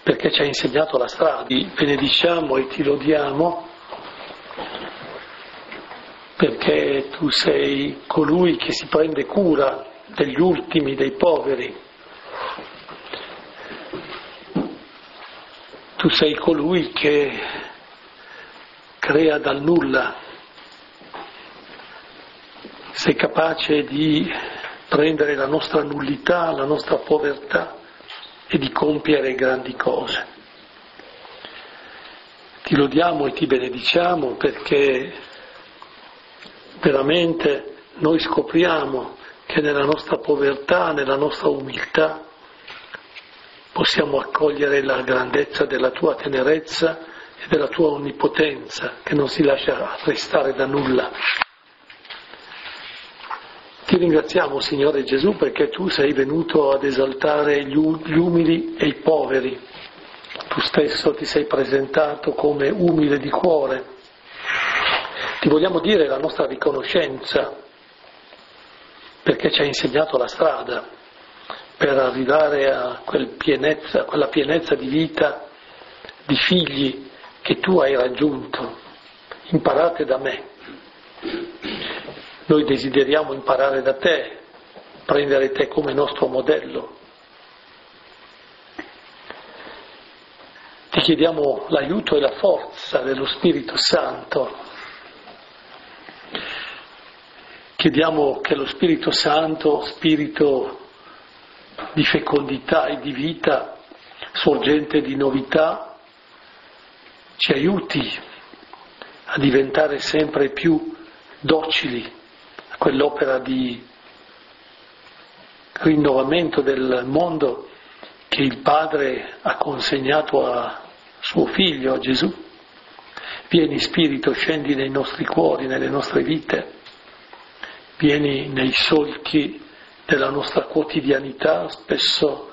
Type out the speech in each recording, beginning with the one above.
perché ci hai insegnato la strada. Ti benediciamo e ti lodiamo perché tu sei colui che si prende cura degli ultimi, dei poveri. Tu sei colui che crea dal nulla. Sei capace di prendere la nostra nullità, la nostra povertà e di compiere grandi cose. Ti lodiamo e ti benediciamo perché veramente noi scopriamo che nella nostra povertà, nella nostra umiltà, possiamo accogliere la grandezza della tua tenerezza e della tua onnipotenza, che non si lascia arrestare da nulla. Ti ringraziamo, Signore Gesù, perché tu sei venuto ad esaltare gli umili e i poveri. Tu stesso ti sei presentato come umile di cuore. Ti vogliamo dire la nostra riconoscenza, perché ci hai insegnato la strada per arrivare a quella pienezza di vita, di figli che tu hai raggiunto. Imparate da me. Noi desideriamo imparare da te, prendere te come nostro modello. Ti chiediamo l'aiuto e la forza dello Spirito Santo. Chiediamo che lo Spirito Santo, spirito di fecondità e di vita, sorgente di novità, ci aiuti a diventare sempre più docili a quell'opera di rinnovamento del mondo che il Padre ha consegnato a suo Figlio, a Gesù. Vieni Spirito, scendi nei nostri cuori, nelle nostre vite, vieni nei solchi della nostra quotidianità, spesso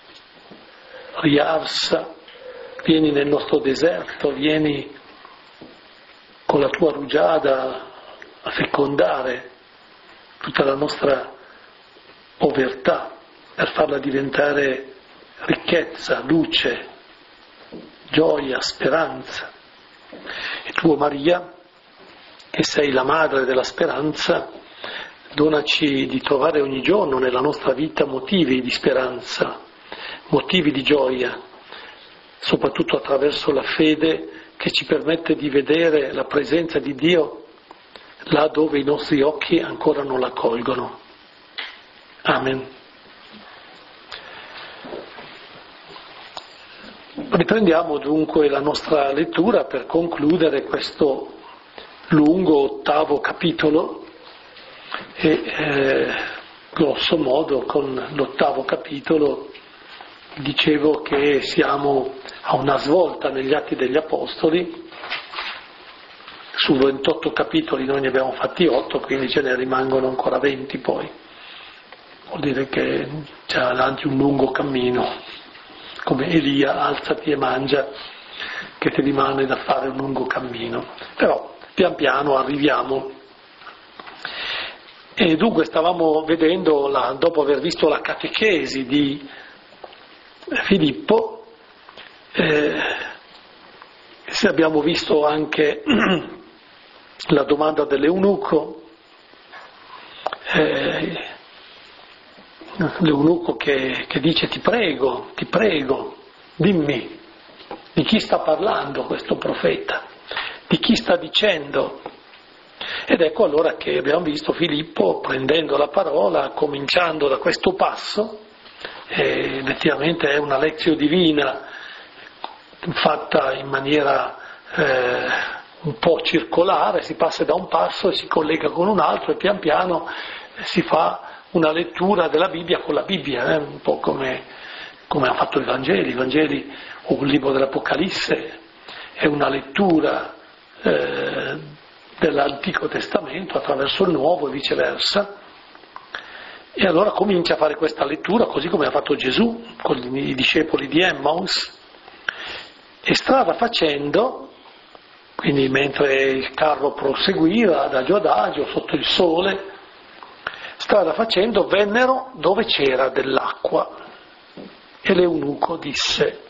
riarsa, vieni nel nostro deserto, vieni con la tua rugiada a fecondare tutta la nostra povertà per farla diventare ricchezza, luce, gioia, speranza. E tu, Maria, che sei la madre della speranza, donaci di trovare ogni giorno nella nostra vita motivi di speranza, motivi di gioia, soprattutto attraverso la fede che ci permette di vedere la presenza di Dio là dove i nostri occhi ancora non la colgono. Amen. Riprendiamo dunque la nostra lettura per concludere questo lungo 8° capitolo e grosso modo con l'8° capitolo dicevo che siamo a una svolta negli Atti degli Apostoli. Su 28 capitoli noi ne abbiamo fatti 8, quindi ce ne rimangono ancora 20 poi. Vuol dire che c'è avanti un lungo cammino, come Elia, alzati e mangia, che ti rimane da fare un lungo cammino. Però pian piano arriviamo. E dunque stavamo vedendo, dopo aver visto la catechesi di Filippo, se abbiamo visto anche la domanda dell'eunuco, l'eunuco che dice ti prego, dimmi di chi sta parlando questo profeta, di chi sta dicendo. Ed ecco allora che abbiamo visto Filippo prendendo la parola, cominciando da questo passo, effettivamente è una lezione divina fatta in maniera un po' circolare, si passa da un passo e si collega con un altro e pian piano si fa una lettura della Bibbia con la Bibbia, un po' come ha fatto i Vangeli o il libro dell'Apocalisse, è una lettura dell'Antico Testamento attraverso il Nuovo e viceversa. E allora comincia a fare questa lettura così come ha fatto Gesù con i discepoli di Emmaus, e strada facendo, quindi mentre il carro proseguiva adagio adagio sotto il sole, strada facendo vennero dove c'era dell'acqua, e l'eunuco disse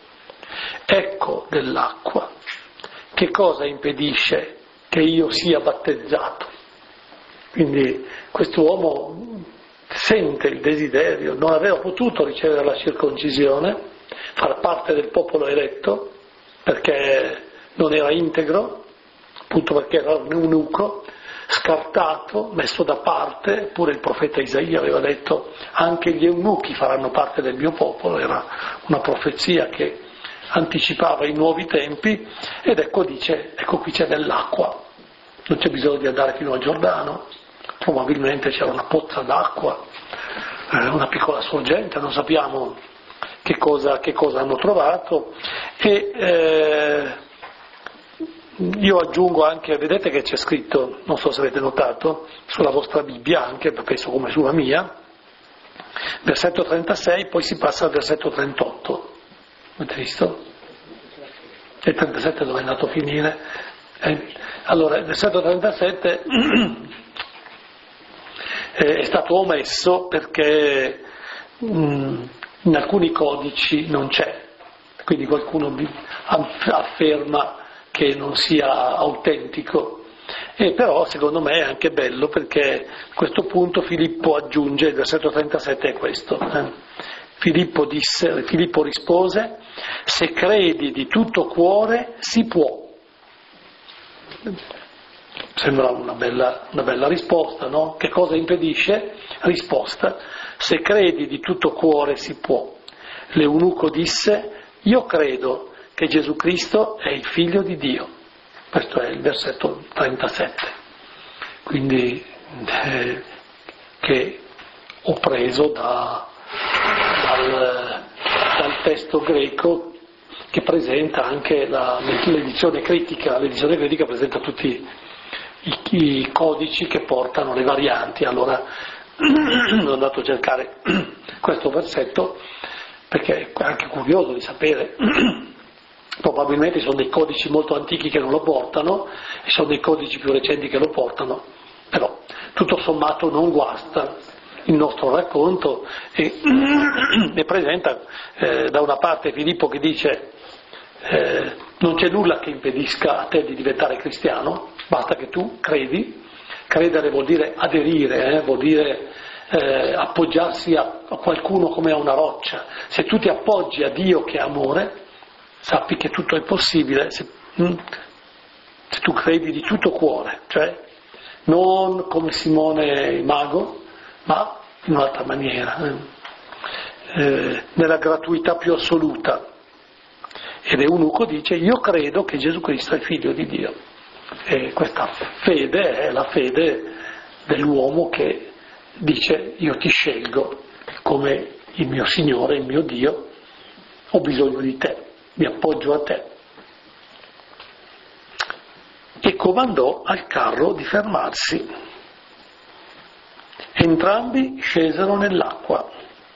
ecco dell'acqua. Che cosa impedisce che io sia battezzato? Quindi quest'uomo sente il desiderio, non aveva potuto ricevere la circoncisione, far parte del popolo eletto, perché non era integro, appunto perché era un eunuco, scartato, messo da parte. Pure il profeta Isaia aveva detto anche gli eunuchi faranno parte del mio popolo, era una profezia che anticipava i nuovi tempi. Ed ecco dice, ecco qui c'è dell'acqua, non c'è bisogno di andare fino al Giordano, probabilmente c'era una pozza d'acqua, una piccola sorgente, non sappiamo che cosa hanno trovato. E io aggiungo anche, vedete che c'è scritto, non so se avete notato, sulla vostra Bibbia anche, penso come sulla mia, versetto 36, poi si passa al versetto 38. Avete visto? E il 37 dove è andato a finire? Allora, il versetto 37 è stato omesso perché in alcuni codici non c'è, quindi qualcuno afferma che non sia autentico, e però secondo me è anche bello perché a questo punto Filippo aggiunge, il versetto 37 è questo, Filippo rispose: se credi di tutto cuore si può. Sembra una bella risposta, no? Che cosa impedisce? Risposta: se credi di tutto cuore si può. L'eunuco disse: io credo che Gesù Cristo è il Figlio di Dio. Questo è il versetto 37. Quindi che ho preso dal testo greco, che presenta anche l'edizione critica. L'edizione critica presenta tutti i codici che portano le varianti. Allora sono andato a cercare questo versetto perché è anche curioso di sapere. Probabilmente sono dei codici molto antichi che non lo portano e sono dei codici più recenti che lo portano, però tutto sommato non guasta il nostro racconto e presenta da una parte Filippo che dice non c'è nulla che impedisca a te di diventare cristiano, basta che tu credi. Credere vuol dire aderire, vuol dire appoggiarsi a qualcuno come a una roccia. Se tu ti appoggi a Dio che è amore, sappi che tutto è possibile se tu credi di tutto cuore, cioè non come Simone il mago, ma in un'altra maniera, nella gratuità più assoluta. Ed Eunuco dice: io credo che Gesù Cristo è il Figlio di Dio. E questa fede è la fede dell'uomo che dice: io ti scelgo come il mio Signore, il mio Dio, ho bisogno di te, mi appoggio a te. E comandò al carro di fermarsi. Entrambi scesero nell'acqua,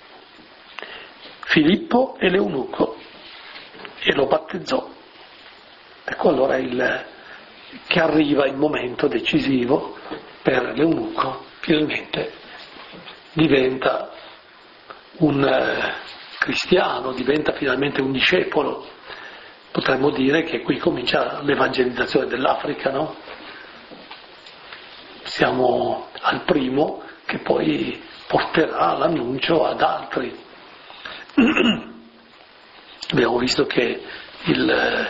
Filippo e l'eunuco, e lo battezzò. Ecco allora che arriva il momento decisivo per l'eunuco, finalmente diventa un cristiano, diventa finalmente un discepolo. Potremmo dire che qui comincia l'evangelizzazione dell'Africa, no? Siamo al primo che poi porterà l'annuncio ad altri. Abbiamo visto che il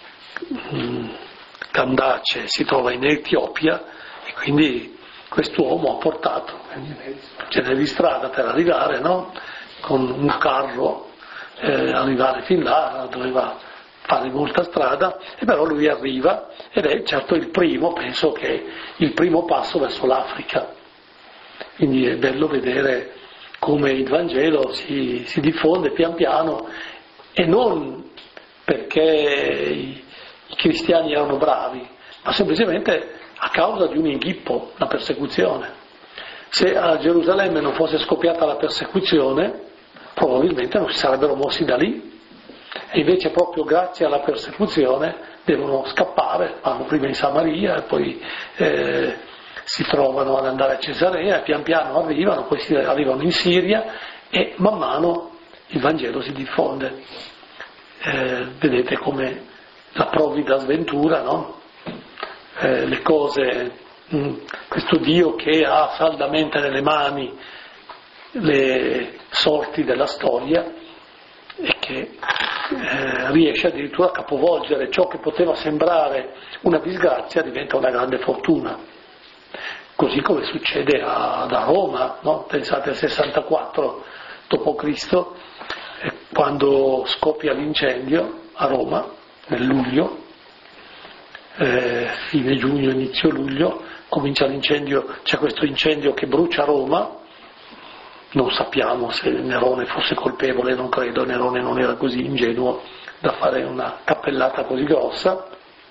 Candace si trova in Etiopia e quindi quest'uomo ha portato, ce n'è di strada per arrivare, no? Con un carro arrivare fin là, doveva fare molta strada, e però lui arriva ed è certo il primo, penso che il primo passo verso l'Africa. Quindi è bello vedere come il Vangelo si diffonde pian piano, e non perché i cristiani erano bravi, ma semplicemente a causa di un inghippo, la persecuzione. Se a Gerusalemme non fosse scoppiata la persecuzione, probabilmente non si sarebbero mossi da lì, e invece proprio grazie alla persecuzione devono scappare, vanno prima in Samaria e poi si trovano ad andare a Cesarea, e pian piano arrivano, poi arrivano in Siria, e man mano il Vangelo si diffonde. vedete come la provvida sventura, no? Le cose, questo Dio che ha saldamente nelle mani le sorti della storia e che riesce addirittura a capovolgere ciò che poteva sembrare una disgrazia, diventa una grande fortuna. Così come succede a Roma, no? Pensate al 64 d.C., quando scoppia l'incendio a Roma, nel luglio, fine giugno, inizio luglio, comincia l'incendio, c'è questo incendio che brucia Roma. Non sappiamo se Nerone fosse colpevole, non credo, Nerone non era così ingenuo da fare una cappellata così grossa,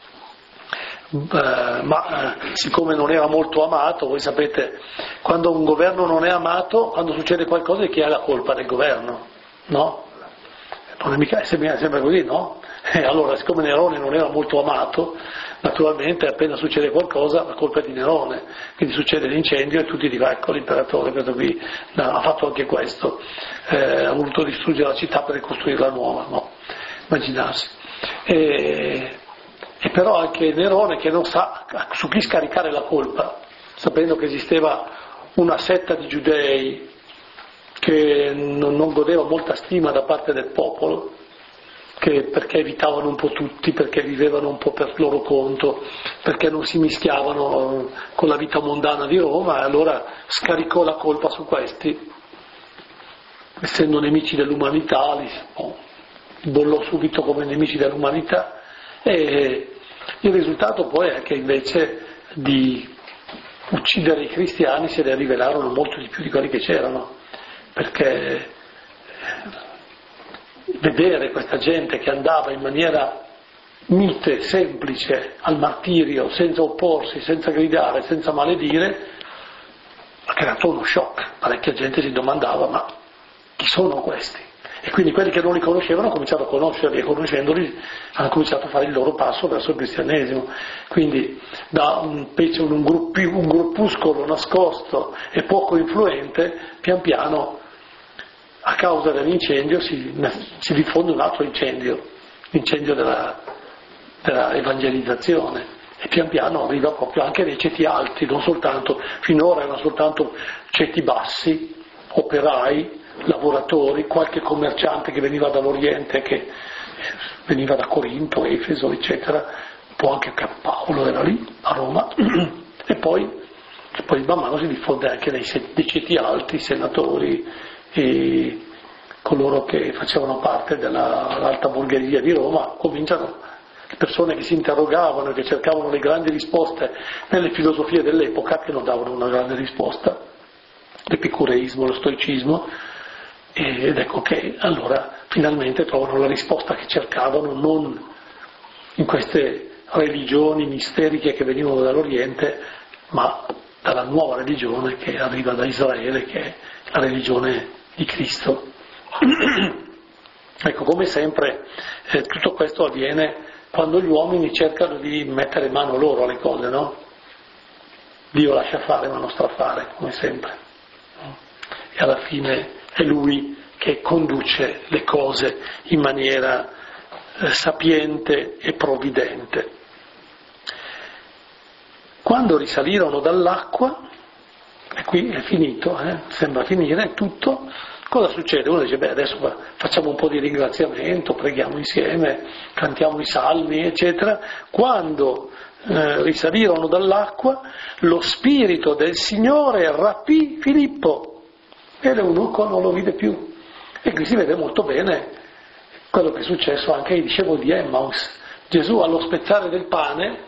ma siccome non era molto amato, voi sapete, quando un governo non è amato, quando succede qualcosa, chi ha la colpa del governo? No? Non è mica, sembra così, no? Allora, siccome Nerone non era molto amato, naturalmente appena succede qualcosa la colpa è di Nerone, quindi succede l'incendio e tutti dicono ecco l'imperatore, questo qui ha fatto anche questo, ha voluto distruggere la città per ricostruirla nuova, no? Immaginarsi. E però anche Nerone che non sa su chi scaricare la colpa, sapendo che esisteva una setta di giudei che non godeva molta stima da parte del popolo, perché evitavano un po' tutti, perché vivevano un po' per loro conto, perché non si mischiavano con la vita mondana di Roma, e allora scaricò la colpa su questi, essendo nemici dell'umanità, li bollò subito come nemici dell'umanità, e il risultato poi è che invece di uccidere i cristiani se ne rivelarono molto di più di quelli che c'erano, perché vedere questa gente che andava in maniera mite, semplice, al martirio, senza opporsi, senza gridare, senza maledire, ha creato uno shock. Parecchia gente si domandava ma chi sono questi? E quindi quelli che non li conoscevano hanno cominciato a conoscerli, e conoscendoli hanno cominciato a fare il loro passo verso il cristianesimo. Quindi da un gruppuscolo nascosto e poco influente, pian piano a causa dell'incendio si diffonde un altro incendio, l'incendio della evangelizzazione, e pian piano arriva proprio anche nei ceti alti, non soltanto, finora erano soltanto ceti bassi, operai, lavoratori, qualche commerciante che veniva dall'Oriente, che veniva da Corinto, Efeso, eccetera, un po' anche Paolo era lì, a Roma, e poi man mano si diffonde anche nei ceti alti, senatori, e coloro che facevano parte dell'alta borghesia di Roma, cominciano le persone che si interrogavano e che cercavano le grandi risposte nelle filosofie dell'epoca, che non davano una grande risposta, l'epicureismo, lo stoicismo, ed ecco che allora finalmente trovano la risposta che cercavano non in queste religioni misteriche che venivano dall'Oriente, ma dalla nuova religione che arriva da Israele, che è la religione di Cristo. Ecco, come sempre tutto questo avviene quando gli uomini cercano di mettere mano loro alle cose, no? Dio lascia fare ma non strafare, come sempre. E alla fine è Lui che conduce le cose in maniera sapiente e provvidente. Quando risalirono dall'acqua, e qui è finito, sembra finire tutto, cosa succede? Uno dice, adesso facciamo un po' di ringraziamento, preghiamo insieme, cantiamo i salmi, eccetera. Quando risalirono dall'acqua, lo Spirito del Signore rapì Filippo, e l'eunuco non lo vide più. E qui si vede molto bene quello che è successo anche ai discepoli di Emmaus. Gesù allo spezzare del pane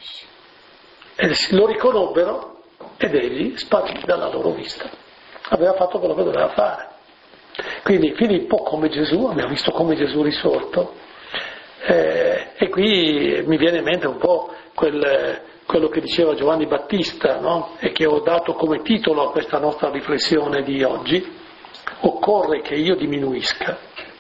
lo riconobbero ed egli sparì dalla loro vista. Aveva fatto quello che doveva fare. Quindi Filippo, come Gesù, abbiamo visto come Gesù risorto, e qui mi viene in mente un po' quello che diceva Giovanni Battista, no? E che ho dato come titolo a questa nostra riflessione di oggi: occorre che io diminuisca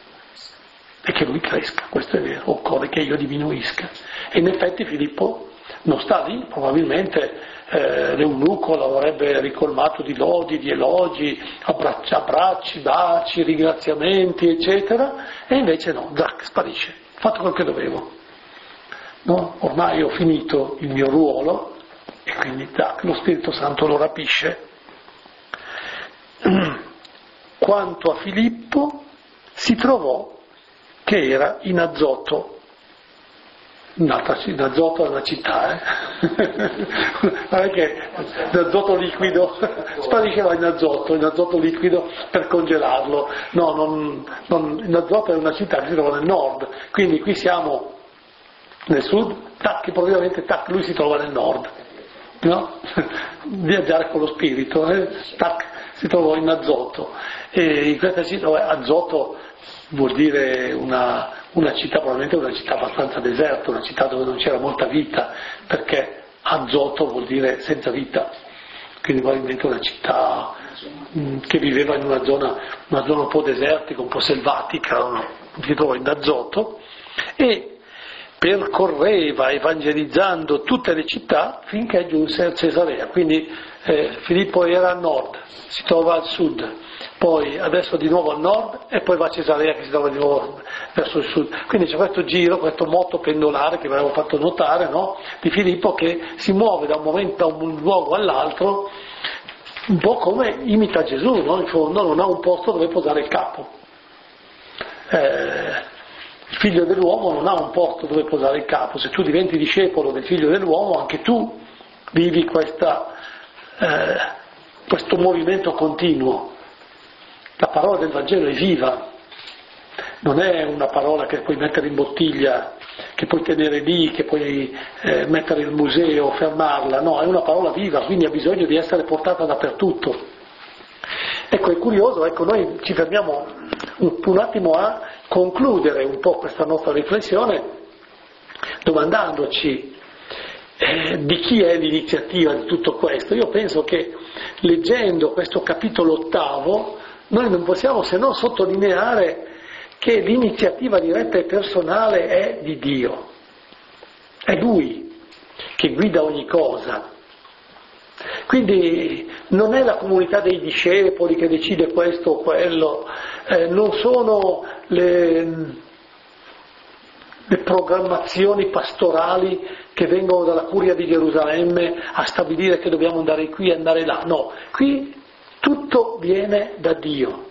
e che lui cresca. Questo è vero, occorre che io diminuisca. E in effetti Filippo non sta lì, probabilmente l'eunuco l'avrebbe ricolmato di lodi, di elogi, abbracci, baci, ringraziamenti, eccetera, e invece no, zac, sparisce, ho fatto quel che dovevo. No? Ormai ho finito il mio ruolo e quindi lo Spirito Santo lo rapisce. Quanto a Filippo, si trovò che era in Azoto. Azoto è una città, non è che l'azoto liquido sparisce in azoto liquido per congelarlo, no, in Azoto è una città che si trova nel nord, quindi qui siamo nel sud, improvvisamente lui si trova nel nord, no? Viaggiare con lo spirito, si trovò in Azoto, e in questa città Azoto vuol dire una città, probabilmente una città abbastanza deserta, una città dove non c'era molta vita, perché Azoto vuol dire senza vita, quindi probabilmente una città che viveva in una zona un po' desertica, un po' selvatica, si trova in Azoto, e percorreva evangelizzando tutte le città finché giunse a Cesarea. Quindi Filippo era a nord, si trova al sud, poi adesso di nuovo al nord e poi va a Cesarea che si trova di nuovo verso il sud. Quindi c'è questo giro, questo moto pendolare che vi avevo fatto notare, no? Di Filippo, che si muove da un luogo all'altro, un po' come imita Gesù, no? In fondo non ha un posto dove posare il capo. Il figlio dell'uomo non ha un posto dove posare il capo. Se tu diventi discepolo del figlio dell'uomo, anche tu vivi questo movimento continuo. La parola del Vangelo è viva, non è una parola che puoi mettere in bottiglia, che puoi tenere lì, che puoi mettere nel museo, fermarla, no, è una parola viva, quindi ha bisogno di essere portata dappertutto. Ecco, è curioso, noi ci fermiamo un attimo a concludere un po' questa nostra riflessione domandandoci di chi è l'iniziativa di tutto questo. Io penso che leggendo questo capitolo 8 noi non possiamo se non sottolineare che l'iniziativa diretta e personale è di Dio, è Lui che guida ogni cosa. Quindi non è la comunità dei discepoli che decide questo o quello, non sono le programmazioni pastorali che vengono dalla curia di Gerusalemme a stabilire che dobbiamo andare qui e andare là, no, qui tutto viene da Dio.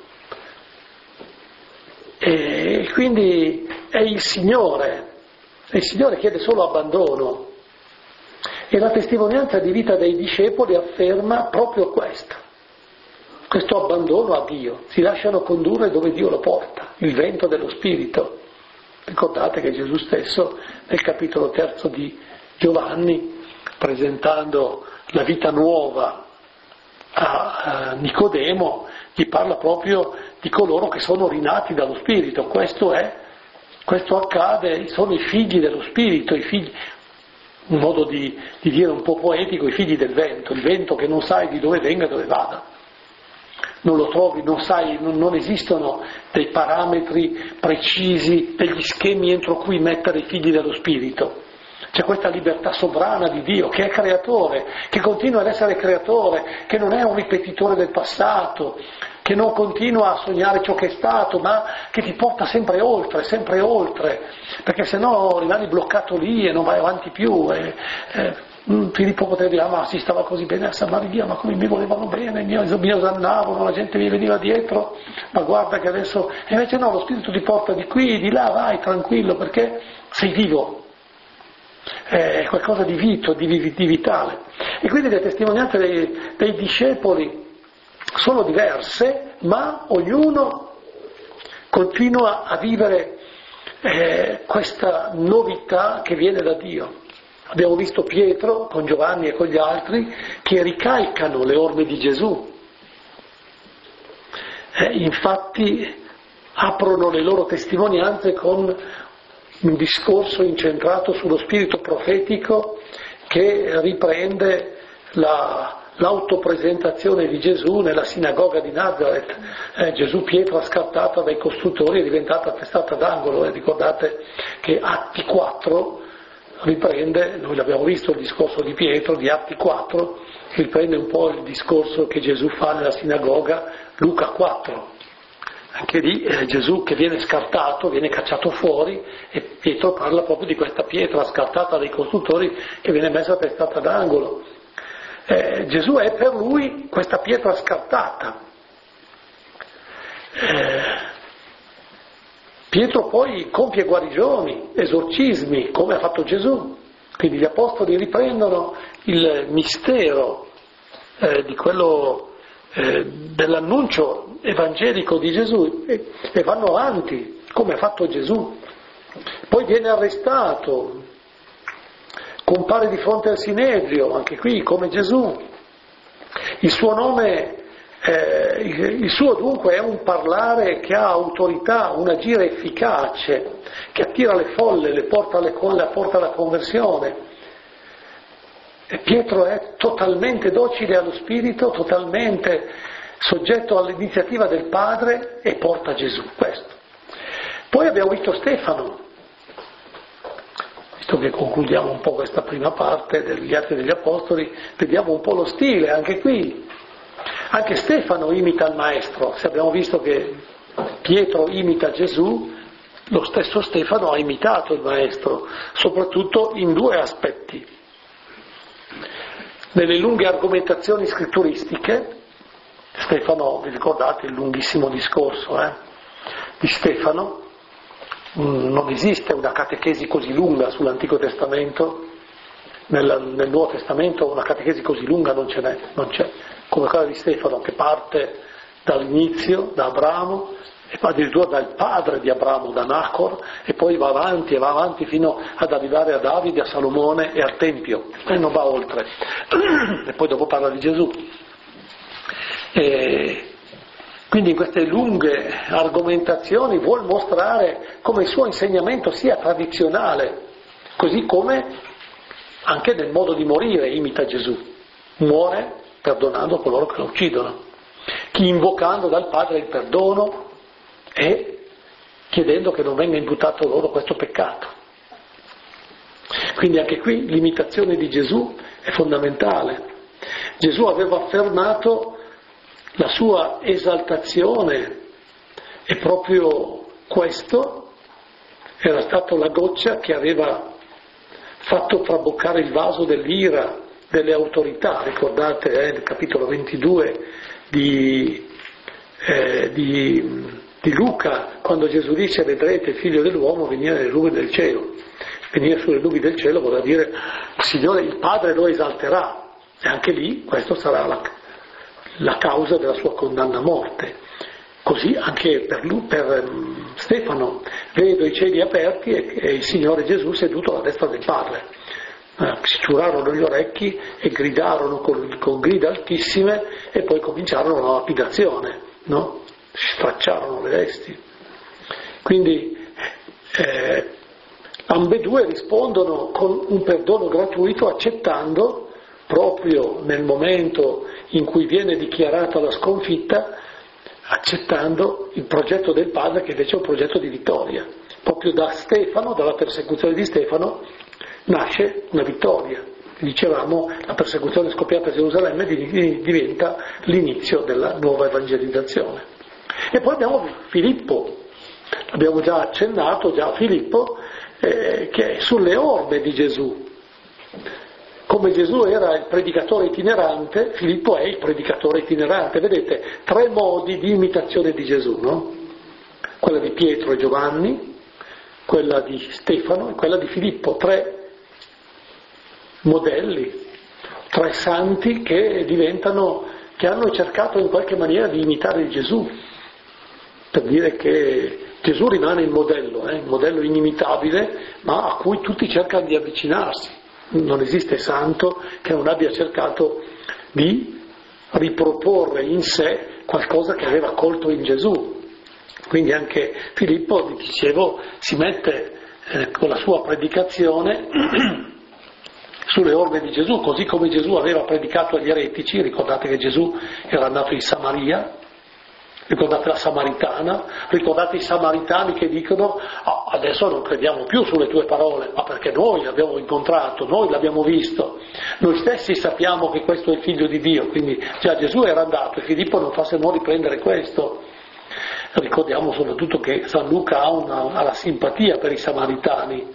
E quindi è il Signore chiede solo abbandono. E la testimonianza di vita dei discepoli afferma proprio questo abbandono a Dio, si lasciano condurre dove Dio lo porta, il vento dello Spirito. Ricordate che Gesù stesso nel capitolo 3 di Giovanni, presentando la vita nuova a Nicodemo, gli parla proprio di coloro che sono rinati dallo Spirito. Questo accade, sono i figli dello Spirito, un modo di dire un po' poetico, i figli del vento, il vento che non sai di dove venga e dove vada, non lo trovi, non esistono dei parametri precisi, degli schemi entro cui mettere i figli dello Spirito. C'è questa libertà sovrana di Dio che è creatore, che continua ad essere creatore, che non è un ripetitore del passato, che non continua a sognare ciò che è stato, ma che ti porta sempre oltre, perché se no rimani bloccato lì e non vai avanti più. Filippo poteva dire, ma si stava così bene a Samaria, ma come mi volevano bene, mi osannavano, la gente mi veniva dietro, ma guarda che adesso... E invece no, lo Spirito ti porta di qui, di là, vai tranquillo, perché sei vivo. È qualcosa di vito, di vitale. E quindi le testimonianze dei discepoli sono diverse, ma ognuno continua a vivere questa novità che viene da Dio. Abbiamo visto Pietro con Giovanni e con gli altri che ricalcano le orme di Gesù. Infatti aprono le loro testimonianze con un discorso incentrato sullo spirito profetico che riprende l'autopresentazione di Gesù nella sinagoga di Nazareth. Gesù, pietra scartata dai costruttori, è diventata testata d'angolo. Ricordate che Atti 4 riprende, noi l'abbiamo visto il discorso di Pietro, di Atti 4, riprende un po' il discorso che Gesù fa nella sinagoga, Luca 4. Anche lì Gesù che viene scartato, viene cacciato fuori, e Pietro parla proprio di questa pietra scartata dai costruttori che viene messa per strada d'angolo. Gesù è per lui questa pietra scartata. Pietro poi compie guarigioni, esorcismi, come ha fatto Gesù. Quindi gli apostoli riprendono il mistero di quello dell'annuncio evangelico di Gesù e vanno avanti, come ha fatto Gesù. Poi viene arrestato, compare di fronte al Sinedrio, anche qui come Gesù. Il suo nome, il suo dunque è un parlare che ha autorità, un agire efficace, che attira le folle, le porta alla conversione. E Pietro è totalmente docile allo Spirito, totalmente soggetto all'iniziativa del Padre e porta Gesù, questo. Poi abbiamo visto Stefano, visto che concludiamo un po' questa prima parte degli Atti degli Apostoli, vediamo un po' lo stile, anche qui. Anche Stefano imita il Maestro, se abbiamo visto che Pietro imita Gesù, lo stesso Stefano ha imitato il Maestro, soprattutto in due aspetti. Nelle lunghe argomentazioni scritturistiche, Stefano, vi ricordate il lunghissimo discorso di Stefano? Non esiste una catechesi così lunga sull'Antico Testamento, nel Nuovo Testamento una catechesi così lunga non c'è, come quella di Stefano, che parte dall'inizio, da Abramo, e addirittura dal padre di Abramo, da Nacor, e poi va avanti fino ad arrivare a Davide, a Salomone e al Tempio, e non va oltre. E poi dopo parla di Gesù. Quindi in queste lunghe argomentazioni vuol mostrare come il suo insegnamento sia tradizionale, così come anche nel modo di morire imita Gesù. Muore perdonando coloro che lo uccidono, chi invocando dal Padre il perdono e chiedendo che non venga imputato loro questo peccato. Quindi anche qui l'imitazione di Gesù è fondamentale. Gesù aveva affermato la sua esaltazione e proprio questo era stato la goccia che aveva fatto traboccare il vaso dell'ira delle autorità. Ricordate il capitolo 22 di Luca, quando Gesù dice: vedrete il figlio dell'uomo venire nelle nubi del cielo. Venire sulle nubi del cielo vuol dire il Signore, il Padre lo esalterà, e anche lì questo sarà la causa della sua condanna a morte. Così anche per Stefano: vedo i cieli aperti e il Signore Gesù seduto alla destra del Padre. Si ciurarono gli orecchi e gridarono con grida altissime, e poi cominciarono la lapidazione, no? Stracciarono le vesti. Quindi ambedue rispondono con un perdono gratuito, accettando, proprio nel momento in cui viene dichiarata la sconfitta, accettando il progetto del Padre, che invece è un progetto di vittoria. Proprio da Stefano, dalla persecuzione di Stefano, nasce una vittoria. Dicevamo, la persecuzione scoppiata a Gerusalemme diventa l'inizio della nuova evangelizzazione. E poi abbiamo Filippo, abbiamo già accennato, Filippo, che è sulle orme di Gesù. Come Gesù era il predicatore itinerante, Filippo è il predicatore itinerante. Vedete, 3 modi di imitazione di Gesù, no? Quella di Pietro e Giovanni, quella di Stefano e quella di Filippo, 3 modelli, 3 santi che hanno cercato in qualche maniera di imitare Gesù, per dire che Gesù rimane il modello inimitabile, ma a cui tutti cercano di avvicinarsi. Non esiste santo che non abbia cercato di riproporre in sé qualcosa che aveva colto in Gesù. Quindi anche Filippo, dicevo, si mette con la sua predicazione sulle orme di Gesù, così come Gesù aveva predicato agli eretici. Ricordate che Gesù era nato in Samaria, ricordate la Samaritana, ricordate i Samaritani che dicono adesso non crediamo più sulle tue parole, ma perché noi l'abbiamo incontrato, noi l'abbiamo visto, noi stessi sappiamo che questo è il figlio di Dio, quindi già Gesù era andato e Filippo non fa se non riprendere questo. Ricordiamo soprattutto che San Luca ha la simpatia per i Samaritani.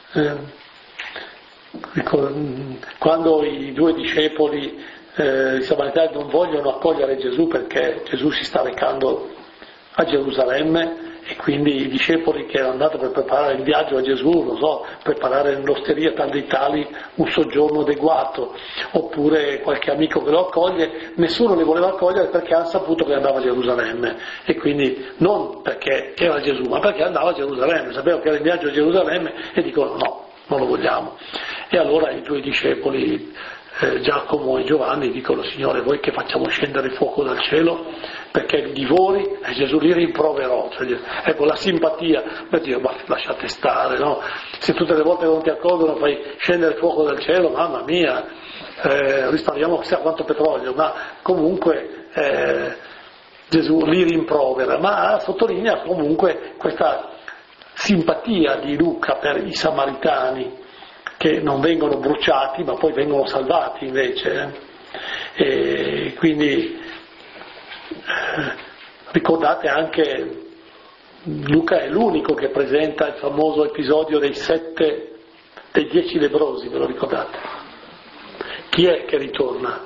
Quando i due discepoli, i Samaritani, non vogliono accogliere Gesù perché Gesù si sta recando a Gerusalemme, e quindi i discepoli che erano andati per preparare il viaggio a Gesù, non so, preparare nell'osteria tal dei tali un soggiorno adeguato, oppure qualche amico che lo accoglie, nessuno li voleva accogliere perché hanno saputo che andava a Gerusalemme, e quindi non perché era Gesù, ma perché andava a Gerusalemme, sapevano che era in viaggio a Gerusalemme e dicono no, non lo vogliamo. E allora i due discepoli, Giacomo e Giovanni, dicono: Signore, vuoi che facciamo scendere il fuoco dal cielo perché li divori? E Gesù li rimproverò. Cioè, ecco la simpatia per dire: ma lasciate stare, no? Se tutte le volte che non ti accolgono fai scendere il fuoco dal cielo, mamma mia, risparmiamo chissà quanto petrolio, ma comunque Gesù li rimprovera, ma sottolinea comunque questa simpatia di Luca per i Samaritani, che non vengono bruciati ma poi vengono salvati invece. E quindi ricordate anche, Luca è l'unico che presenta il famoso episodio dei 10 lebbrosi, ve lo ricordate? Chi è che ritorna?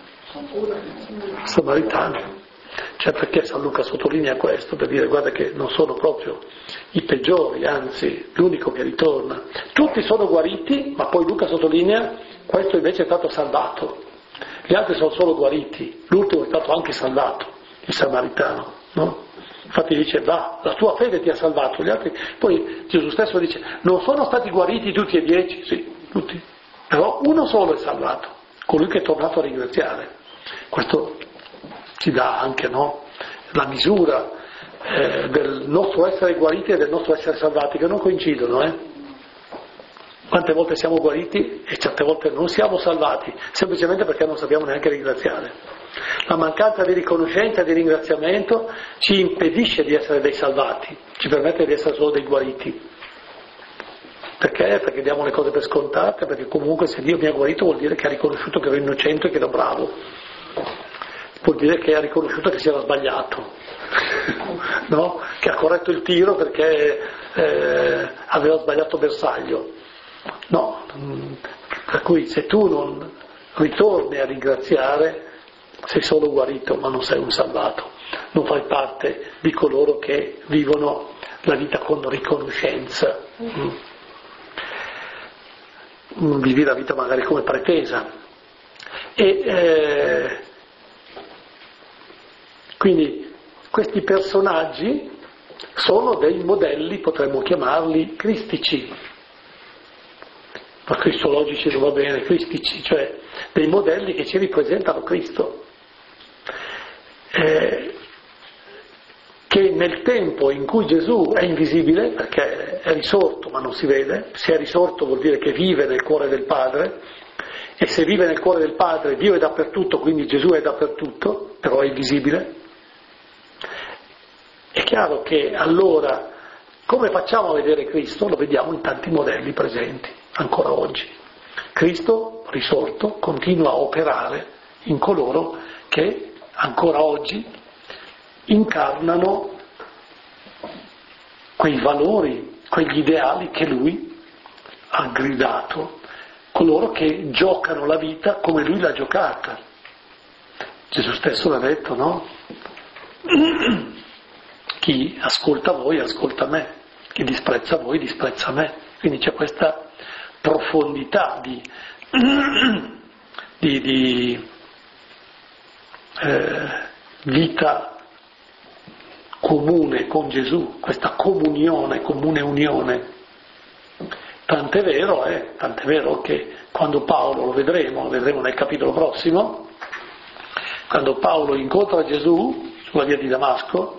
Samaritani. Cioè, perché San Luca sottolinea questo? Per dire: guarda che non sono proprio i peggiori, anzi l'unico che ritorna. Tutti sono guariti, ma poi Luca sottolinea: questo invece è stato salvato. Gli altri sono solo guariti, l'ultimo è stato anche salvato, il samaritano, no? Infatti dice: va, la tua fede ti ha salvato. Gli altri, poi Gesù stesso dice: non sono stati guariti tutti e 10? Sì, tutti, però uno solo è salvato, colui che è tornato a ringraziare. Questo ci dà anche, no, la misura del nostro essere guariti e del nostro essere salvati, che non coincidono. Quante volte siamo guariti e certe volte non siamo salvati, semplicemente perché non sappiamo neanche ringraziare. La mancanza di riconoscenza e di ringraziamento ci impedisce di essere dei salvati, ci permette di essere solo dei guariti. Perché? Perché diamo le cose per scontate, perché comunque se Dio mi ha guarito vuol dire che ha riconosciuto che ero innocente e che ero bravo. Vuol dire che ha riconosciuto che si era sbagliato, no? Che ha corretto il tiro perché aveva sbagliato bersaglio. No, per cui se tu non ritorni a ringraziare sei solo guarito, ma non sei un salvato, non fai parte di coloro che vivono la vita con riconoscenza. Vivi la vita magari come pretesa. E quindi questi personaggi sono dei modelli, potremmo chiamarli cristici, ma cristologici non va bene, cristici, cioè dei modelli che ci ripresentano Cristo, che nel tempo in cui Gesù è invisibile, perché è risorto ma non si vede, se è risorto vuol dire che vive nel cuore del Padre, e se vive nel cuore del Padre Dio è dappertutto, quindi Gesù è dappertutto, però è invisibile. È chiaro che allora come facciamo a vedere Cristo? Lo vediamo in tanti modelli presenti ancora oggi. Cristo risorto continua a operare in coloro che ancora oggi incarnano quei valori, quegli ideali che Lui ha gridato, coloro che giocano la vita come Lui l'ha giocata. Gesù stesso l'ha detto, no? Chi ascolta voi ascolta me, chi disprezza voi disprezza me. Quindi c'è questa profondità di vita comune con Gesù, questa comunione, comune unione. Tant'è vero che quando Paolo, lo vedremo nel capitolo prossimo, quando Paolo incontra Gesù sulla via di Damasco,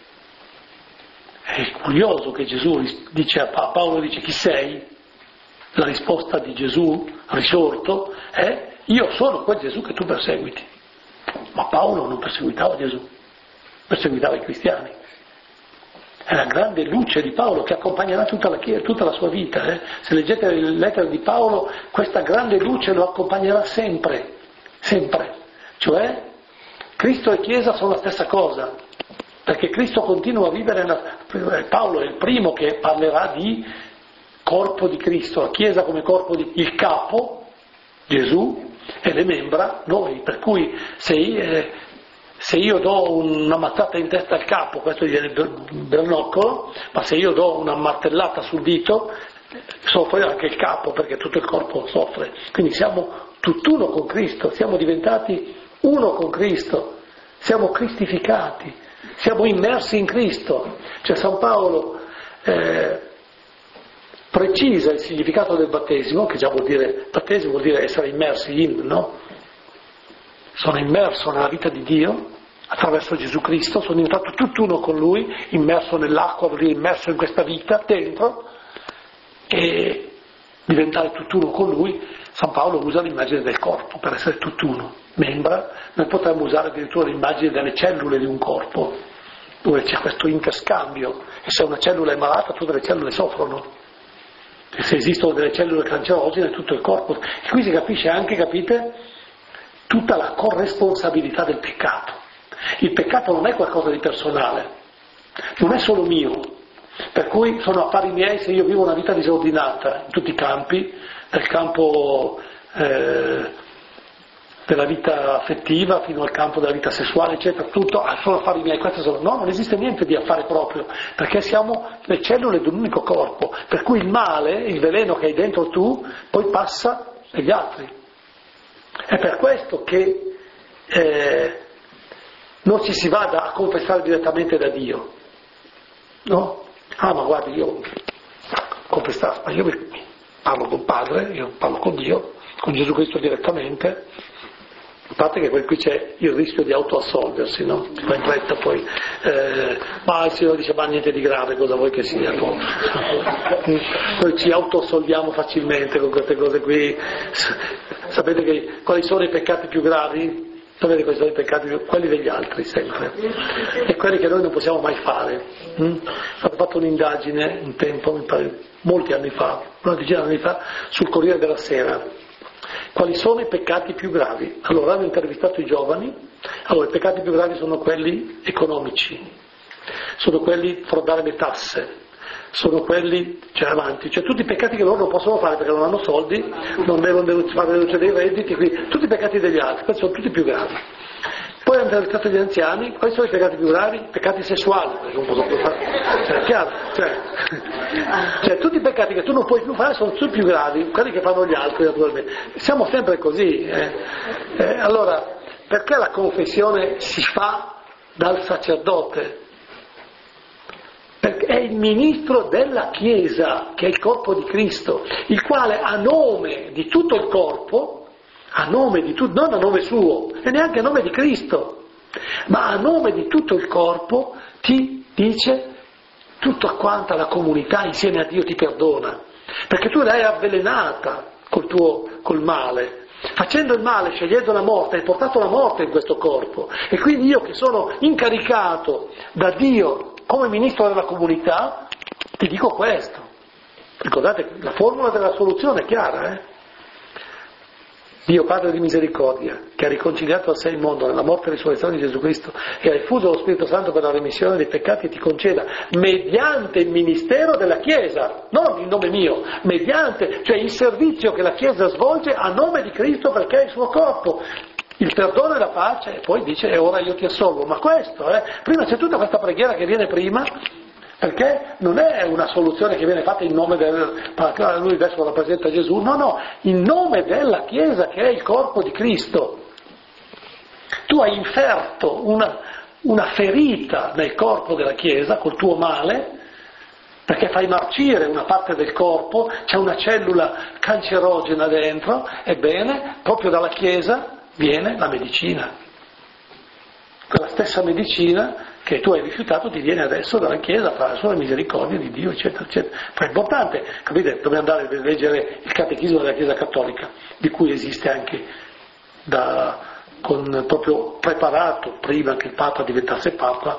è curioso che Gesù dice a Paolo, dice: chi sei? La risposta di Gesù risorto è: io sono quel Gesù che tu perseguiti. Ma Paolo non perseguitava Gesù, perseguitava i cristiani. È la grande luce di Paolo che accompagnerà tutta la sua vita. Se leggete le lettere di Paolo, questa grande luce lo accompagnerà sempre, sempre. Cioè, Cristo e Chiesa sono la stessa cosa, perché Cristo continua a vivere, Paolo è il primo che parlerà di corpo di Cristo, la Chiesa come corpo di il capo, Gesù, e le membra, noi. Per cui se io do una mazzata in testa al capo, questo viene bernoccolo, ma se io do una martellata sul dito, soffre anche il capo, perché tutto il corpo soffre. Quindi siamo tutt'uno con Cristo, siamo diventati uno con Cristo, siamo cristificati, siamo immersi in Cristo. Cioè San Paolo precisa il significato del battesimo, che già vuol dire, battesimo vuol dire essere immersi in, no? Sono immerso nella vita di Dio attraverso Gesù Cristo, sono diventato tutt'uno con Lui, immerso nell'acqua, vuol dire immerso in questa vita dentro, e diventare tutt'uno con Lui. San Paolo usa l'immagine del corpo per essere tutt'uno, membra. Noi potremmo usare addirittura l'immagine delle cellule di un corpo, dove c'è questo interscambio, e se una cellula è malata tutte le cellule soffrono, e se esistono delle cellule cancerogene tutto il corpo. E qui si capisce anche, capite, tutta la corresponsabilità del peccato. Il peccato non è qualcosa di personale, non è solo mio, per cui sono affari miei se io vivo una vita disordinata in tutti i campi, nel campo della vita affettiva fino al campo della vita sessuale, eccetera, tutto sono affari miei. No, non esiste niente di affare proprio, perché siamo le cellule di un unico corpo, per cui il male, il veleno che hai dentro tu, poi passa agli altri. È per questo che non ci si vada a confessare direttamente da Dio, no? Ah, ma guardi, io confessare, ma io parlo col Padre, io parlo con Dio, con Gesù Cristo direttamente. A parte che qui c'è il rischio di autoassolversi, no? Ti fa in fretta poi, ma il Signore dice, ma niente di grave, cosa vuoi che sia? No? Poi ci autoassolviamo facilmente con queste cose qui. Sapete quali sono i peccati più gravi? Sapete quali sono i peccati più? Quelli degli altri, sempre. E quelli che noi non possiamo mai fare. Ho fatto un'indagine un tempo, mi pare, molti anni fa, una decina di anni fa, sul Corriere della Sera. Quali sono i peccati più gravi? Allora hanno intervistato i giovani. Allora i peccati più gravi sono quelli economici, sono quelli frodare le tasse, sono quelli, avanti, cioè tutti i peccati che loro non possono fare perché non hanno soldi, non devono fare denuncia dei redditi, quindi tutti i peccati degli altri, questi sono tutti più gravi. Poi hanno intervistato gli anziani. Quali sono i peccati più gravi? I peccati sessuali, perché non posso più fare, è chiaro, cioè tutti i peccati che tu non puoi più fare sono tutti più gravi, quelli che fanno gli altri naturalmente. Siamo sempre così. Allora, perché la confessione si fa dal sacerdote? Perché è il ministro della Chiesa, che è il corpo di Cristo, il quale a nome di tutto il corpo, a nome di tutto, non a nome suo e neanche a nome di Cristo, ma a nome di tutto il corpo ti dice: tutta quanta la comunità insieme a Dio ti perdona, perché tu l'hai avvelenata col male. Facendo il male, scegliendo la morte, hai portato la morte in questo corpo, e quindi io che sono incaricato da Dio come ministro della comunità ti dico questo. Ricordate, la formula della soluzione è chiara, Dio Padre di misericordia, che ha riconciliato a sé il mondo nella morte e risurrezione di Gesù Cristo e ha diffuso lo Spirito Santo per la remissione dei peccati, e ti conceda, mediante il ministero della Chiesa, non in nome mio, mediante, cioè il servizio che la Chiesa svolge a nome di Cristo perché è il suo corpo, il perdono e la pace, e poi dice: e ora io ti assolvo. Ma questo, prima c'è tutta questa preghiera che viene prima, perché non è una soluzione che viene fatta in nome lui adesso rappresenta Gesù, no, in nome della Chiesa che è il corpo di Cristo. Tu hai inferto una ferita nel corpo della Chiesa col tuo male, perché fai marcire una parte del corpo, c'è una cellula cancerogena dentro. Ebbene, proprio dalla Chiesa viene la medicina. Quella stessa medicina che tu hai rifiutato ti viene adesso dalla Chiesa attraverso la misericordia di Dio, eccetera, eccetera. È importante, capite? Dobbiamo andare a leggere il catechismo della Chiesa Cattolica, di cui esiste anche da proprio preparato, prima che il Papa diventasse Papa,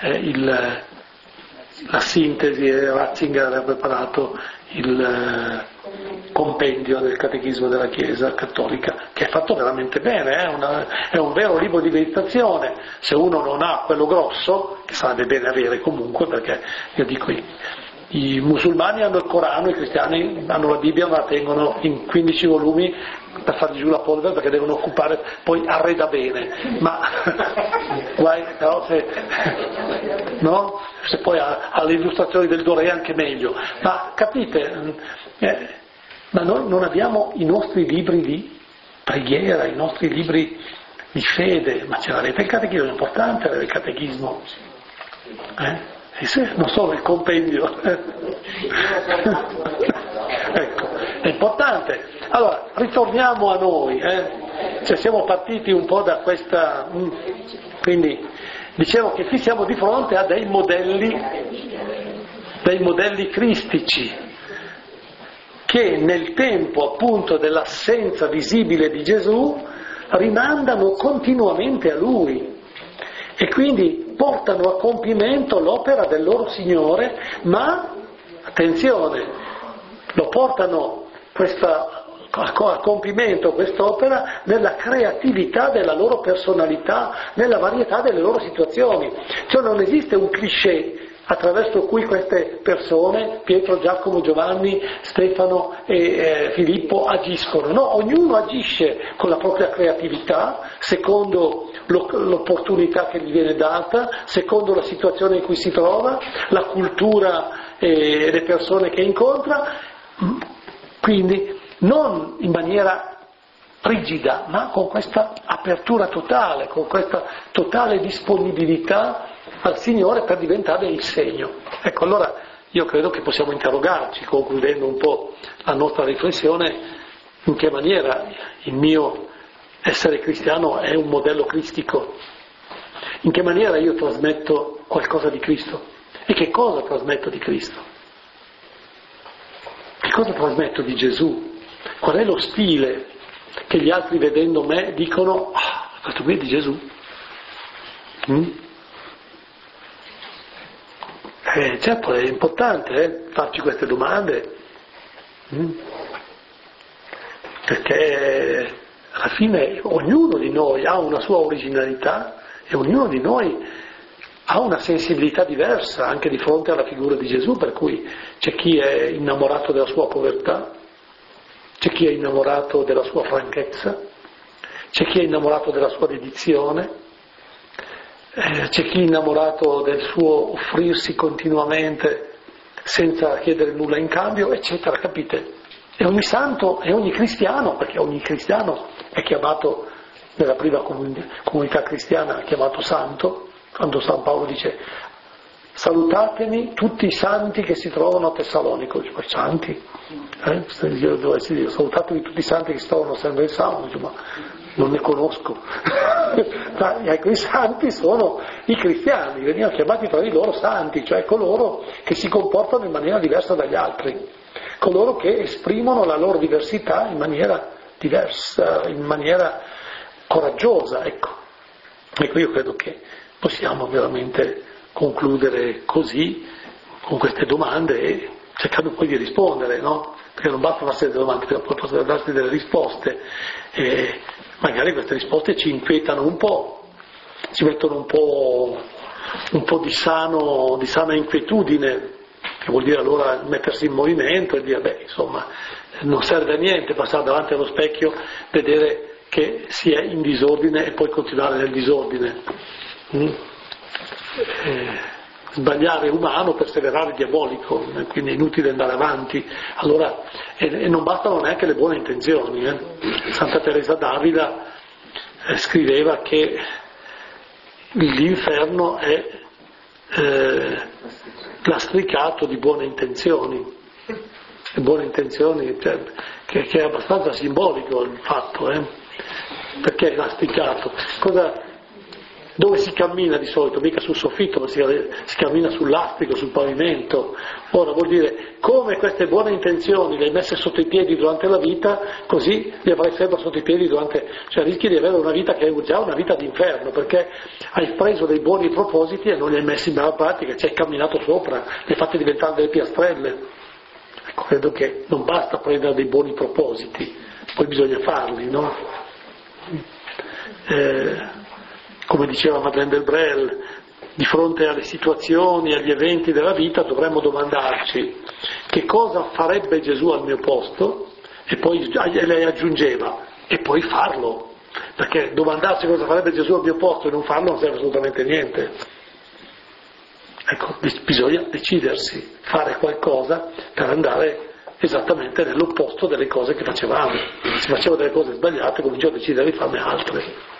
la sintesi, Ratzinger aveva preparato il compendio del Catechismo della Chiesa Cattolica, che è fatto veramente bene, è un vero libro di meditazione. Se uno non ha quello grosso, che sarebbe bene avere comunque, perché io dico i musulmani hanno il Corano, i cristiani hanno la Bibbia, ma la tengono in 15 volumi per fargli giù la polvere, perché devono occupare, poi arreda bene, ma guai, però se poi ha le illustrazioni del Doré anche meglio, ma capite, ma noi non abbiamo i nostri libri di preghiera, i nostri libri di fede, ma ce l'avete il catechismo, è importante avere il catechismo, non solo il compendio. Ecco, è importante. Allora, ritorniamo a noi, siamo partiti un po' da questa, quindi dicevo che qui siamo di fronte a dei modelli cristici che nel tempo appunto dell'assenza visibile di Gesù rimandano continuamente a Lui e quindi portano a compimento l'opera del loro Signore, ma attenzione, lo portano a compimento quest'opera nella creatività della loro personalità, nella varietà delle loro situazioni. Cioè non esiste un cliché attraverso cui queste persone, Pietro, Giacomo, Giovanni, Stefano e Filippo, agiscono. No, ognuno agisce con la propria creatività, secondo l'opportunità che gli viene data, secondo la situazione in cui si trova, la cultura e le persone che incontra, quindi non in maniera rigida, ma con questa apertura totale, con questa totale disponibilità al Signore per diventare il segno. Ecco, allora io credo che possiamo interrogarci, concludendo un po' la nostra riflessione, in che maniera il mio essere cristiano è un modello cristico, in che maniera io trasmetto qualcosa di Cristo e che cosa trasmetto di Cristo, che cosa trasmetto di Gesù, qual è lo stile che gli altri vedendo me dicono questo qui è di Gesù. Certo, è importante farci queste domande, perché alla fine ognuno di noi ha una sua originalità e ognuno di noi ha una sensibilità diversa anche di fronte alla figura di Gesù, per cui c'è chi è innamorato della sua povertà, c'è chi è innamorato della sua franchezza, c'è chi è innamorato della sua dedizione, c'è chi è innamorato del suo offrirsi continuamente senza chiedere nulla in cambio, eccetera, capite? E ogni santo e ogni cristiano, perché ogni cristiano è chiamato, nella prima comunità cristiana, è chiamato santo, quando San Paolo dice salutatemi tutti i santi che si trovano a Tessalonico, dice, santi? Salutatemi tutti i santi che si trovano sempre in Salmo, dice, ma non ne conosco. Ecco, i santi sono i cristiani, venivano chiamati tra di loro santi, cioè coloro che si comportano in maniera diversa dagli altri, coloro che esprimono la loro diversità in maniera diversa, in maniera coraggiosa, ecco. Ecco, io credo che possiamo veramente concludere così, con queste domande, e cercando poi di rispondere, no? Perché non basta farsi delle domande, poi possono darsi delle risposte, e magari queste risposte ci inquietano un po', ci mettono un po' di sana inquietudine, che vuol dire allora mettersi in movimento e dire, insomma, non serve a niente passare davanti allo specchio, vedere che si è in disordine e poi continuare nel disordine. Sbagliare è umano, perseverare è diabolico, quindi è inutile andare avanti. Allora, e non bastano neanche le buone intenzioni. Santa Teresa d'Avila scriveva che l'inferno è lastricato di buone intenzioni. E buone intenzioni, cioè, che è abbastanza simbolico il fatto, perché è lastricato. Dove si cammina di solito? Mica sul soffitto, ma si cammina sul lastrico, sul pavimento. Ora vuol dire, come queste buone intenzioni le hai messe sotto i piedi durante la vita, così le avrai sempre sotto i piedi cioè rischi di avere una vita che è già una vita d'inferno, perché hai preso dei buoni propositi e non li hai messi in pratica, ci hai camminato sopra, li hai fatti diventare delle piastrelle. Ecco, credo che non basta prendere dei buoni propositi, poi bisogna farli, no? Come diceva Madeleine Delbrel, di fronte alle situazioni, agli eventi della vita dovremmo domandarci che cosa farebbe Gesù al mio posto, e poi lei aggiungeva, e poi farlo, perché domandarsi cosa farebbe Gesù al mio posto e non farlo non serve assolutamente niente. Ecco, bisogna decidersi, fare qualcosa per andare esattamente nell'opposto delle cose che facevamo. Se facevo delle cose sbagliate, comincio a decidere di farne altre.